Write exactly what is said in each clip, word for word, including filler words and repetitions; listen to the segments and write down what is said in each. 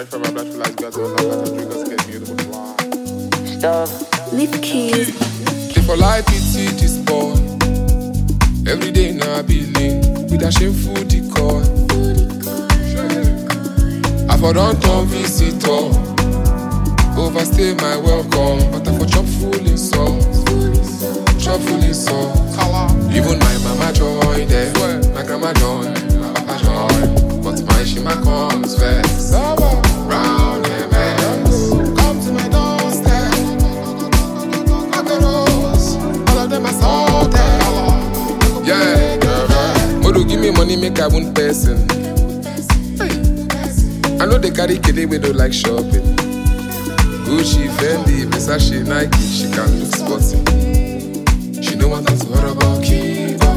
Black for my black for lights, got to love, got drink us, get beautiful fly. Stop. Lift keys. If for life, pity this boy. Every day now I be lean with a shameful decor. I for don't turn visitor. Overstay my welcome, but I for chop full in salt. Chop full in salt. Even my mama joy there, my grandma joy, my papa joy, but my shima comes first. Round and bends, come to my doorstep. Macaros, all of them are salted. Yeah, Modu give me money, make I one person. I know they carry kid, we don't like shopping. Gucci, Fendi, Versace, Nike, she can look sporty. She don't want us to worry about Kiba,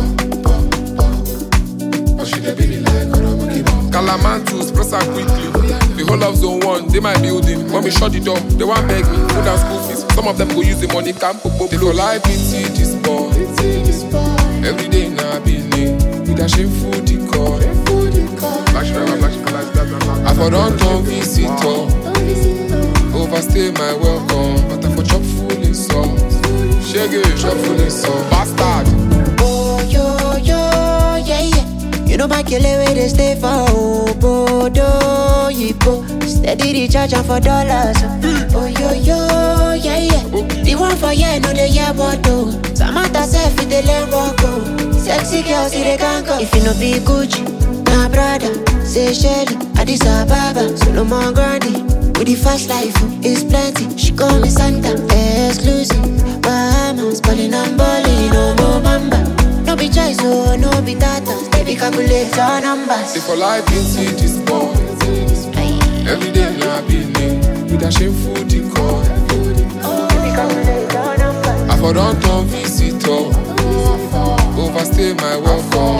but she dey baby like Kiba. Calamantus, press her quickly. The whole of zone one, they my building. When we shut the door, they want beg me, put down school fees. Some of them go use the money, camp up. They for life, pity this boy. Every day now I be late with a shameful decor. Black driver, black black black black. I for don't turn visitor. Overstay my welcome, but I for chop full in salt. Shaggy, chop full in salt. Bastard. Oh yo yo yeah yeah. You know my killer where they stay for Obodo Yipo. Steady the charge for dollars. Oh yo yo yeah yeah. The one for yeah no they yeah what do. Samantha self with the learn walk go. Sexy girls see they can't go. If you no be Gucci, my brother say Shelly, Addis Ababa, Solomon Grandi. With the fast life, it's plenty. She call me Santa, exclusive. Bahamas, balling and balling, no more bamba. No be choice, oh, no be data. Baby, calculate your numbers. If for life, pity this boy. Every day now I be late with a shameful decor. Baby, calculate your numbers. I for don't turn visitor. Overstay my welcome,